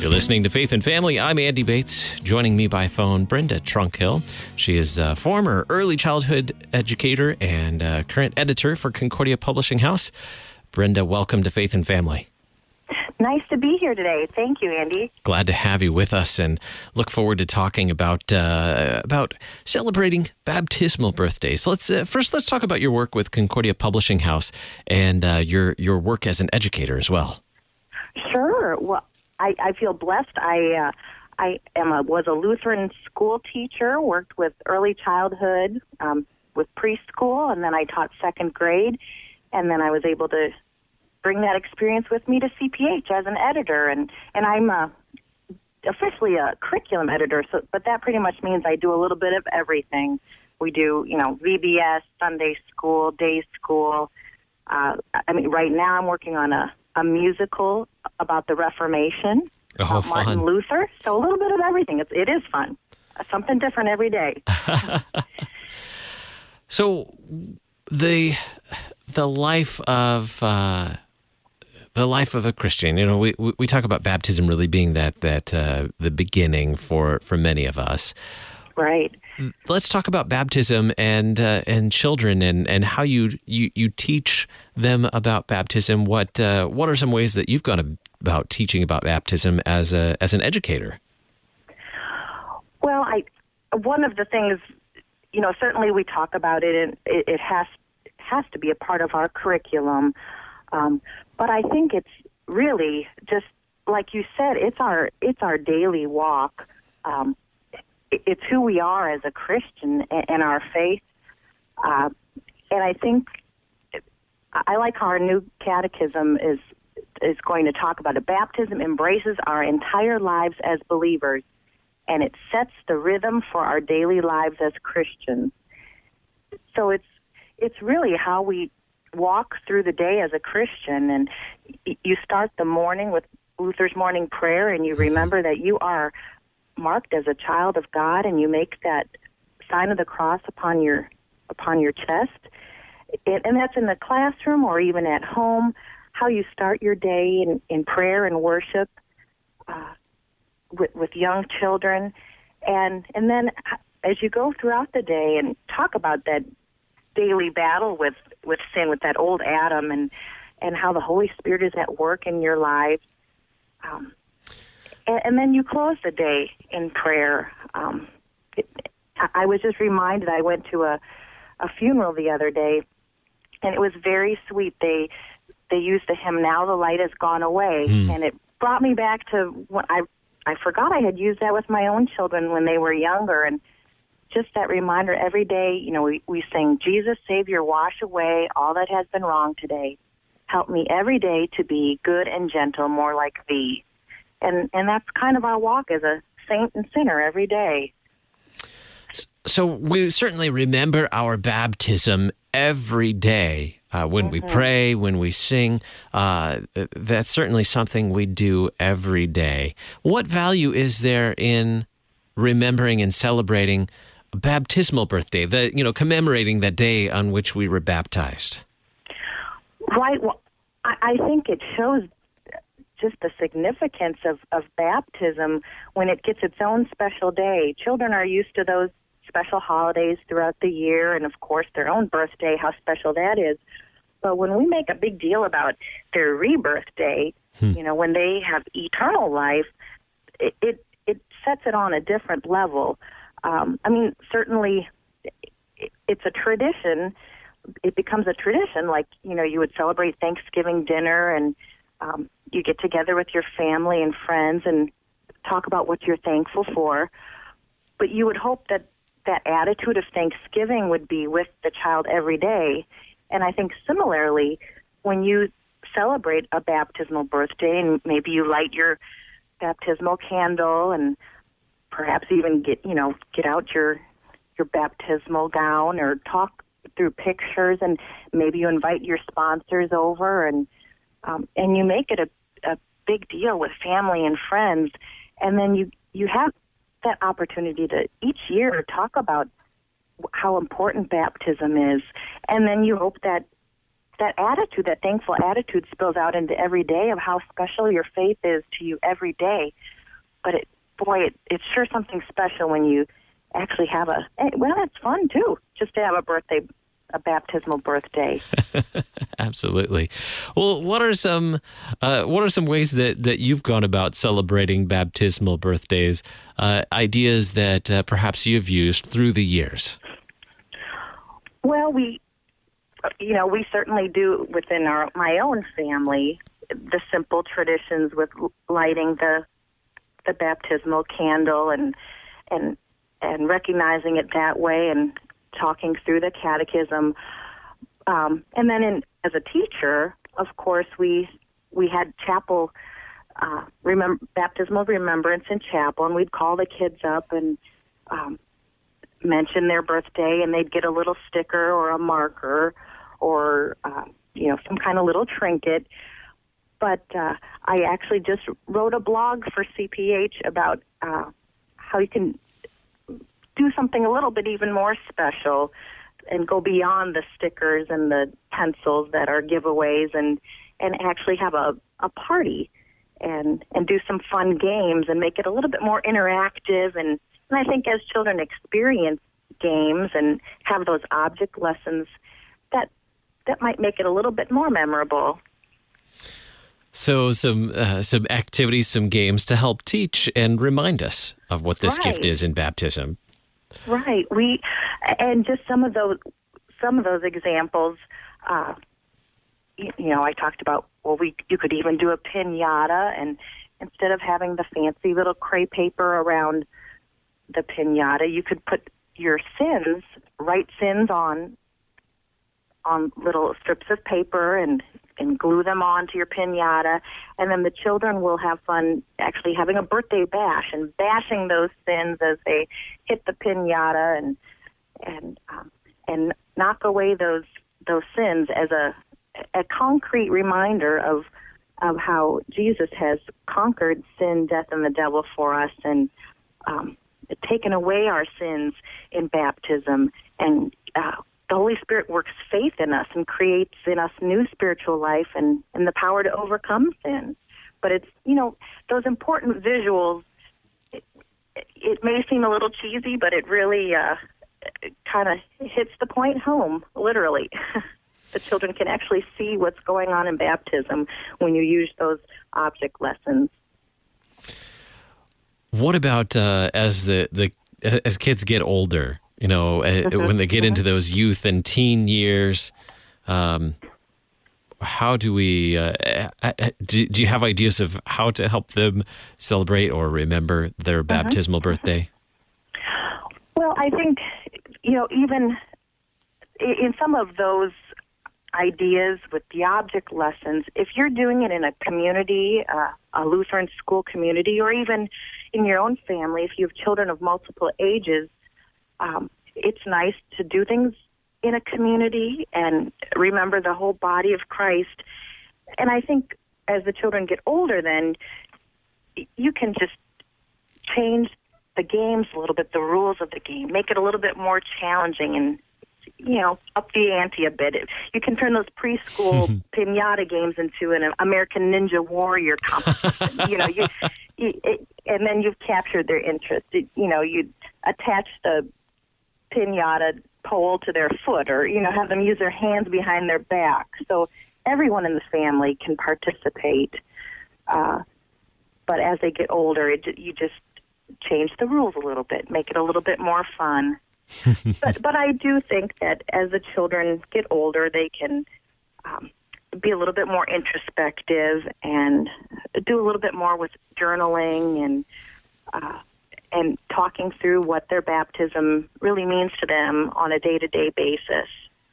You're listening to Faith and Family. I'm Andy Bates. Joining me by phone, Brenda Trunkhill. She is a former early childhood educator and current editor for Concordia Publishing House. Brenda, welcome to Faith and Family. Nice to be here today. Thank you, Andy. Glad to have you with us, and look forward to talking about celebrating baptismal birthdays. So let's talk about your work with Concordia Publishing House and your work as an educator as well. Sure. Well, I feel blessed. I was a Lutheran school teacher, worked with early childhood, with preschool, and then I taught second grade, and then I was able to bring that experience with me to CPH as an editor, and I'm officially a curriculum editor. But that pretty much means I do a little bit of everything. We do, VBS, Sunday school, day school. Right now I'm working on a musical about the Reformation, about Martin Luther. So a little bit of everything. It is fun. Something different every day. So the life of a Christian, we talk about baptism really being that the beginning for many of us. Right. Let's talk about baptism and children and how you teach them about baptism. What are some ways that you've gone about teaching about baptism as an educator? Well, one of the things, certainly we talk about it, and it has to be a part of our curriculum. But I think it's really just like you said. It's our daily walk. It's who we are as a Christian and our faith. And I think I like how our new catechism is going to talk about it. Baptism embraces our entire lives as believers, and it sets the rhythm for our daily lives as Christians. So it's really how we walk through the day as a Christian, and you start the morning with Luther's morning prayer, and you remember that you are marked as a child of God, and you make that sign of the cross upon your chest. And that's in the classroom or even at home, how you start your day in prayer and worship with young children. And then as you go throughout the day and talk about that daily battle with sin, with that old Adam, and how the Holy Spirit is at work in your life. And then you close the day in prayer. I was just reminded, I went to a funeral the other day, and it was very sweet. They used the hymn, "Now the Light Has Gone Away," and it brought me back to when I forgot I had used that with my own children when they were younger, and just that reminder every day, we sing, "Jesus, Savior, wash away all that has been wrong today. Help me every day to be good and gentle, more like thee." And that's kind of our walk as a saint and sinner every day. So we certainly remember our baptism every day when we pray, when we sing. That's certainly something we do every day. What value is there in remembering and celebrating a baptismal birthday, commemorating that day on which we were baptized? Right. Well, I think it shows just the significance of baptism when it gets its own special day. Children are used to those special holidays throughout the year, and of course their own birthday, how special that is. But when we make a big deal about their rebirth day, when they have eternal life, it sets it on a different level. Certainly it's a tradition. It becomes a tradition, like, you would celebrate Thanksgiving dinner, and you get together with your family and friends and talk about what you're thankful for. But you would hope that attitude of Thanksgiving would be with the child every day. And I think similarly, when you celebrate a baptismal birthday and maybe you light your baptismal candle and perhaps even get out your baptismal gown or talk through pictures, and maybe you invite your sponsors over and you make it a big deal with family and friends, and then you have that opportunity to each year talk about how important baptism is, and then you hope that attitude, that thankful attitude, spills out into every day of how special your faith is to you every day. but it's sure something special when you actually have it's fun too, just to have a baptismal birthday. Absolutely. Well, what are some ways that you've gone about celebrating baptismal birthdays? Ideas that perhaps you've used through the years. Well, we certainly do within my own family the simple traditions with lighting the baptismal candle and recognizing it that way and talking through the catechism. And then as a teacher, of course, we had chapel, baptismal remembrance in chapel, and we'd call the kids up and mention their birthday, and they'd get a little sticker or a marker or, some kind of little trinket. But I actually just wrote a blog for CPH about how you can do something a little bit even more special and go beyond the stickers and the pencils that are giveaways and actually have a party and do some fun games and make it a little bit more interactive. And I think as children experience games and have those object lessons, that might make it a little bit more memorable. So some activities, some games to help teach and remind us of what this gift is in baptism. Right. And just some of those examples. I talked about you could even do a piñata, and instead of having the fancy little crepe paper around the piñata, you could put your sins, write sins on little strips of paper and glue them onto your piñata, and then the children will have fun actually having a birthday bash and bashing those sins as they hit the piñata and knock away those sins as a concrete reminder of how Jesus has conquered sin, death, and the devil for us, and taken away our sins in baptism. And the Holy Spirit works faith in us and creates in us new spiritual life and the power to overcome sin. But it's, those important visuals, it may seem a little cheesy, but it really kind of hits the point home, literally. The children can actually see what's going on in baptism when you use those object lessons. What about as kids get older? When they get into those youth and teen years, how do we? Do you have ideas of how to help them celebrate or remember their baptismal birthday? Well, I think even in some of those ideas with the object lessons, if you're doing it in a community, a Lutheran school community, or even in your own family, if you have children of multiple ages, it's nice to do things in a community and remember the whole body of Christ. And I think as the children get older, then you can just change the games a little bit, the rules of the game, make it a little bit more challenging and, up the ante a bit. You can turn those preschool piñata games into an American Ninja Warrior competition. And then you've captured their interest. You attach the piñata pole to their foot or, have them use their hands behind their back. So everyone in the family can participate. But as they get older, you just change the rules a little bit, make it a little bit more fun. But I do think that as the children get older, they can be a little bit more introspective and do a little bit more with journaling and talking through what their baptism really means to them on a day-to-day basis.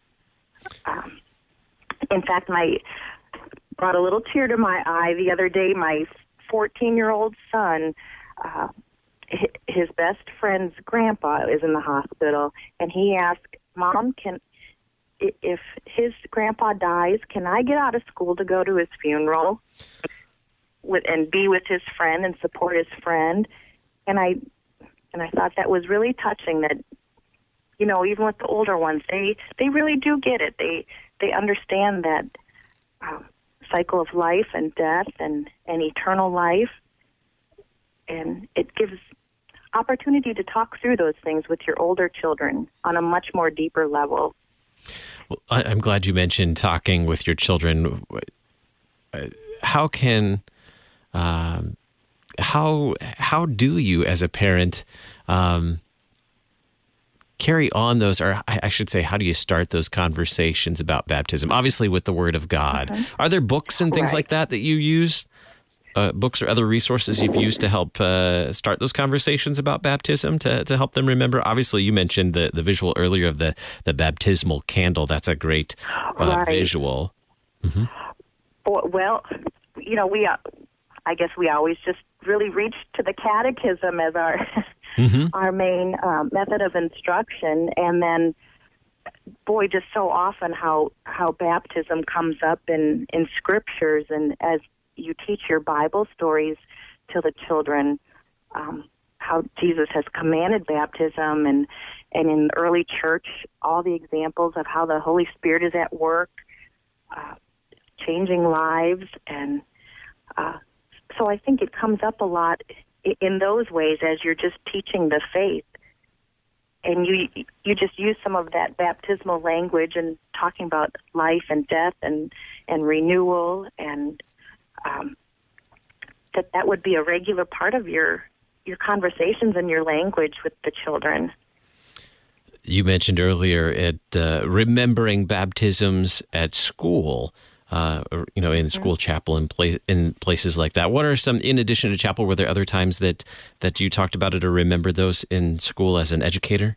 In fact, brought a little tear to my eye the other day. My 14-year-old son, his best friend's grandpa is in the hospital, and he asked, Mom, if his grandpa dies, can I get out of school to go to his funeral and be with his friend and support his friend? And I thought that was really touching that, even with the older ones, they really do get it. They understand that cycle of life and death and eternal life. and it gives opportunity to talk through those things with your older children on a much more deeper level. Well, I'm glad you mentioned talking with your children. How can, how do you as a parent carry on those, or I should say, how do you start those conversations about baptism? Obviously with the Word of God. Are there books and things like that you use? Books or other resources you've used to help start those conversations about baptism to help them remember? Obviously, you mentioned the visual earlier of the baptismal candle. That's a great visual. Mm-hmm. Well, I guess we always just really reach to the catechism as our our main method of instruction, and then, boy, just so often how baptism comes up in scriptures, and as you teach your Bible stories to the children, how Jesus has commanded baptism, and in the early church, all the examples of how the Holy Spirit is at work, changing lives, and so I think it comes up a lot in those ways as you're just teaching the faith, and you just use some of that baptismal language and talking about life and death and renewal, and that would be a regular part of your conversations and your language with the children. You mentioned earlier at remembering baptisms at school, in school chapel and in places like that. What are some, in addition to chapel, were there other times that you talked about it or remembered those in school as an educator?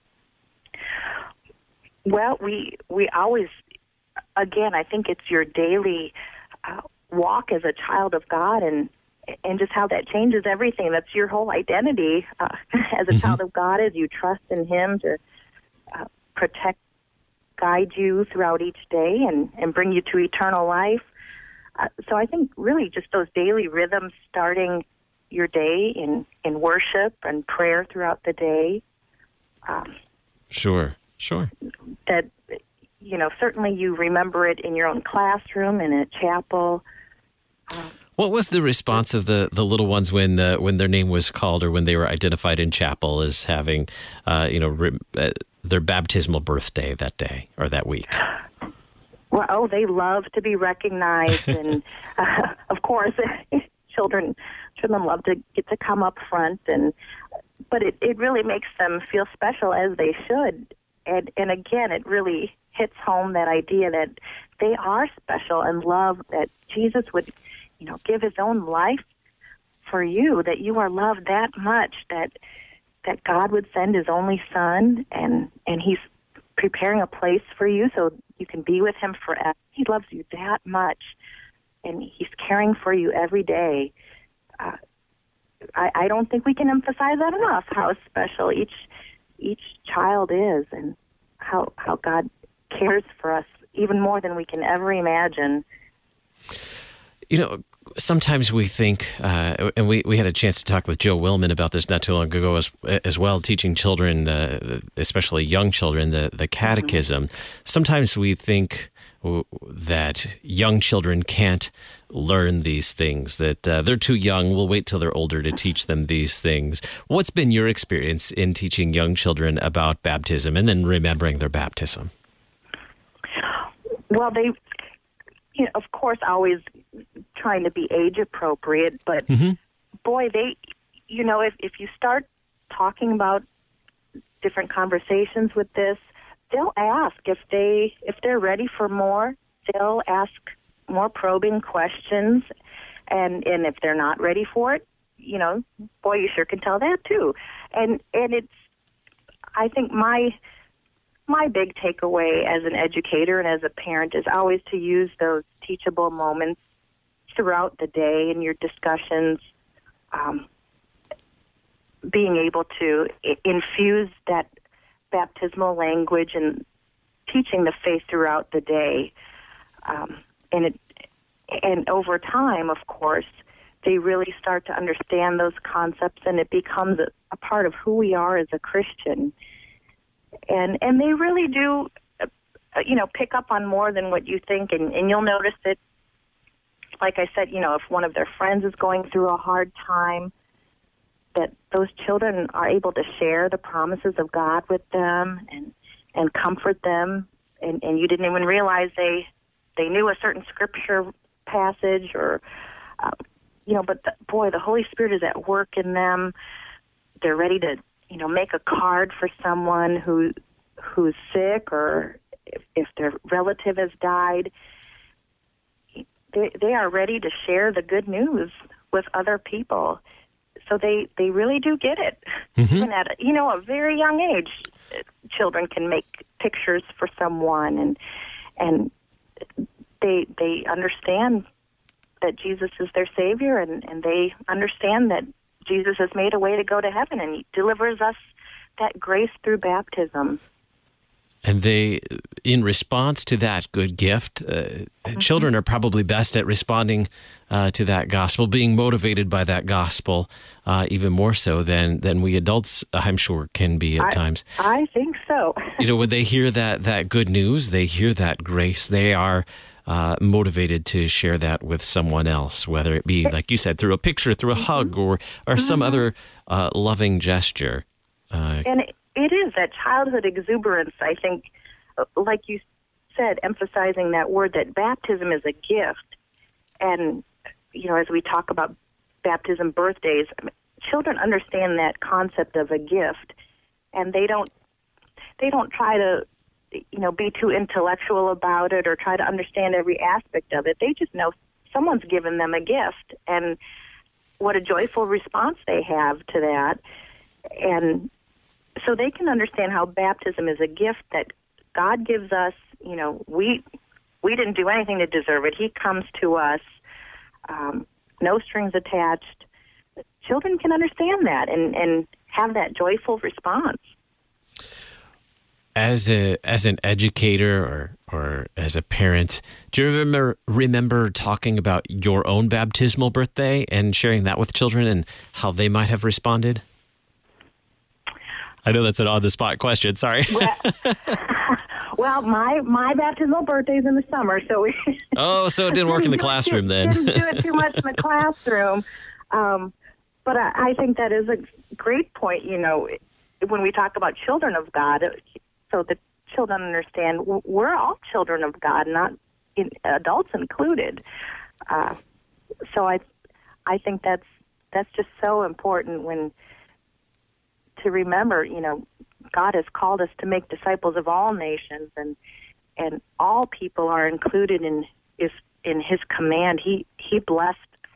Well, we always, again, I think it's your daily walk as a child of God, and just how that changes everything. That's your whole identity as a child of God, as you trust in Him to protect, guide you throughout each day and bring you to eternal life. So I think really just those daily rhythms, starting your day in worship and prayer throughout the day. Sure. That, certainly you remember it in your own classroom and at chapel. What was the response of the little ones when their name was called or when they were identified in chapel as having, their baptismal birthday that day or that week? Well, they love to be recognized, and of course, children love to get to come up front, but it really makes them feel special, as they should, and again, it really hits home that idea that they are special and loved, that Jesus would, give His own life for you, that you are loved that much, that God would send His only Son, and He's preparing a place for you so you can be with Him forever. He loves you that much, and He's caring for you every day. I don't think we can emphasize that enough, how special each child is, and how God cares for us even more than we can ever imagine. Sometimes we think, and we had a chance to talk with Joe Willman about this not too long ago as well, teaching children, especially young children, the catechism. Sometimes we think that young children can't learn these things, that they're too young, we'll wait till they're older to teach them these things. What's been your experience in teaching young children about baptism and then remembering their baptism? Well, they, of course, always trying to be age appropriate, but boy, they, if you start talking about different conversations with this, they'll ask if they're ready for more. They'll ask more probing questions, and if they're not ready for it, boy, you sure can tell that too. And it's, I think my big takeaway as an educator and as a parent is always to use those teachable moments throughout the day in your discussions, being able to infuse that baptismal language and teaching the faith throughout the day. And over time, of course, they really start to understand those concepts, and it becomes a part of who we are as a Christian. And they really do, pick up on more than what you think, and you'll notice it. Like I said, if one of their friends is going through a hard time, that those children are able to share the promises of God with them and comfort them, and you didn't even realize they knew a certain scripture passage or but the Holy Spirit is at work in them. They're ready to make a card for someone who's sick, or if their relative has died. They are ready to share the good news with other people. So they really do get it. Mm-hmm. Even at a very young age, children can make pictures for someone, and they understand that Jesus is their Savior, and they understand that Jesus has made a way to go to heaven, and He delivers us that grace through baptism. And they, in response to that good gift, children are probably best at responding to that gospel, being motivated by that gospel, even more so than we adults, I'm sure, can be at times. I think so. When they hear that good news, they hear that grace, they are motivated to share that with someone else, whether it be, like you said, through a picture, through a hug, or some other loving gesture. And it is that childhood exuberance, I think, like you said, emphasizing that word, that baptism is a gift. And, as we talk about baptism birthdays, children understand that concept of a gift, and they don't try to, be too intellectual about it or try to understand every aspect of it. They just know someone's given them a gift, and what a joyful response they have to that. And so they can understand how baptism is a gift that God gives us. We didn't do anything to deserve it. He comes to us, no strings attached. Children can understand that and have that joyful response. As an educator or as a parent, do you remember talking about your own baptismal birthday and sharing that with children and how they might have responded? I know that's an on-the-spot question. Sorry. Well, my baptismal birthday's in the summer, so we... Oh, so it didn't work in the classroom then. Didn't do it too much in the classroom. But I think that is a great point, when we talk about children of God, so that children understand we're all children of God, not adults included. So I think that's just so important to remember, God has called us to make disciples of all nations, and all people are included in His command. He blessed,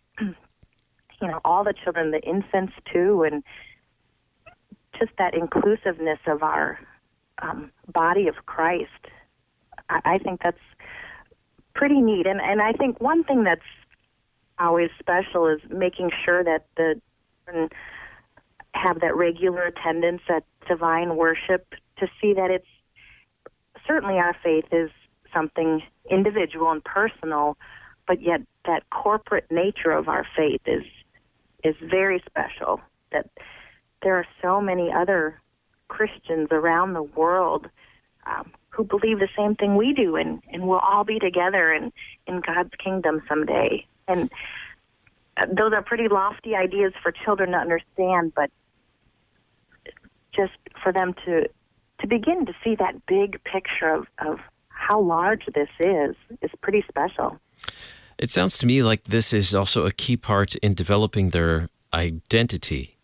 all the children, the infants too, and just that inclusiveness of our body of Christ. I think that's pretty neat, and I think one thing that's always special is making sure that the children have that regular attendance at divine worship, to see that it's certainly our faith is something individual and personal, but yet that corporate nature of our faith is very special. That there are so many other Christians around the world who believe the same thing we do, and we'll all be together in God's kingdom someday. And those are pretty lofty ideas for children to understand, but just for them to begin to see that big picture of how large this is pretty special. It sounds to me like this is also a key part in developing their identity,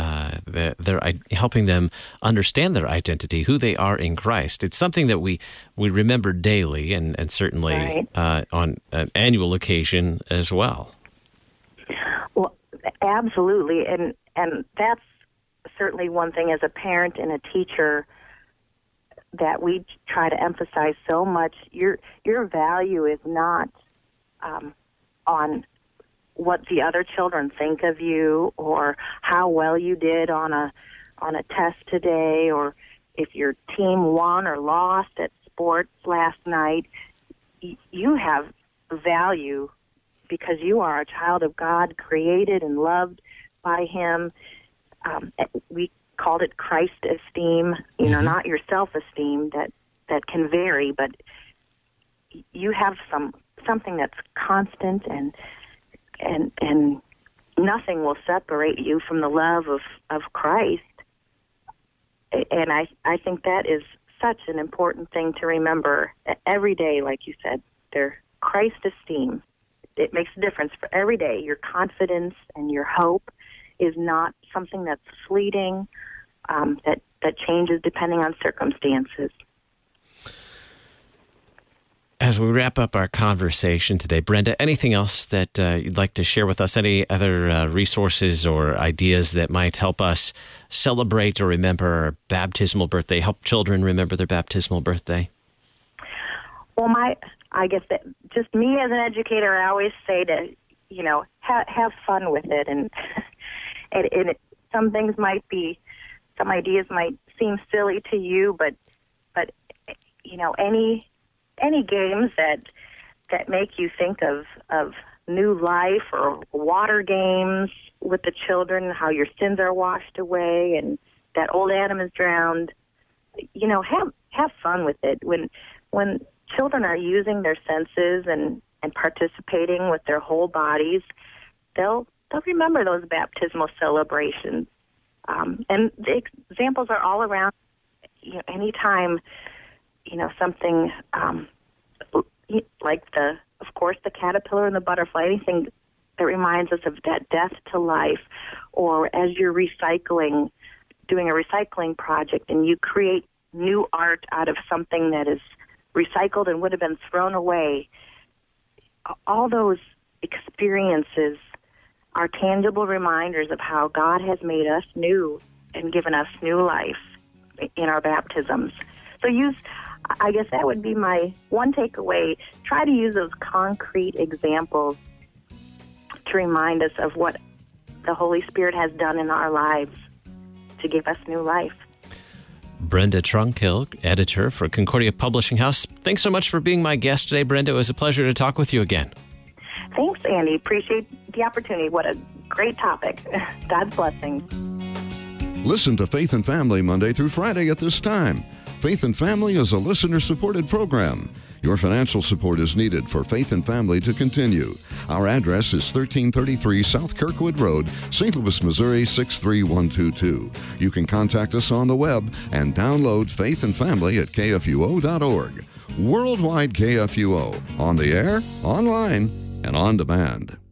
helping them understand their identity, who they are in Christ. It's something that we remember daily and certainly right. On an annual occasion as well. Well, absolutely, and that's certainly one thing as a parent and a teacher that we try to emphasize so much. Your value is not on what the other children think of you, or how well you did on a test today, or if your team won or lost at sports last night. You have value because you are a child of God, created and loved by Him. We called it Christ esteem, not your self-esteem that can vary, but you have something that's constant and nothing will separate you from the love of Christ. And I think that is such an important thing to remember every day, like you said. Their Christ esteem, it makes a difference for every day. Your confidence and your hope is not something that's fleeting, that changes depending on circumstances. As we wrap up our conversation today, Brenda, anything else that you'd like to share with us? Any other resources or ideas that might help us celebrate or remember our baptismal birthday, help children remember their baptismal birthday? Well, I guess that just me as an educator, I always say to, have fun with it. And, some things some ideas might seem silly to you, but any games that make you think of new life, or water games with the children, how your sins are washed away and that old Adam is drowned, have fun with it. When children are using their senses and participating with their whole bodies, they'll remember those baptismal celebrations. And the examples are all around. Anytime something like of course, the caterpillar and the butterfly, anything that reminds us of that death to life, or as you're doing a recycling project and you create new art out of something that is recycled and would have been thrown away. All those experiences are tangible reminders of how God has made us new and given us new life in our baptisms. So I guess that would be my one takeaway. Try to use those concrete examples to remind us of what the Holy Spirit has done in our lives to give us new life. Brenda Trunkill, editor for Concordia Publishing House. Thanks so much for being my guest today, Brenda. It was a pleasure to talk with you again. Thanks, Andy. Appreciate the opportunity. What a great topic. God's blessings. Listen to Faith and Family Monday through Friday at this time. Faith and Family is a listener-supported program. Your financial support is needed for Faith and Family to continue. Our address is 1333 South Kirkwood Road, St. Louis, Missouri 63122. You can contact us on the web and download Faith and Family at kfuo.org. Worldwide KFUO, on the air, online, and on demand.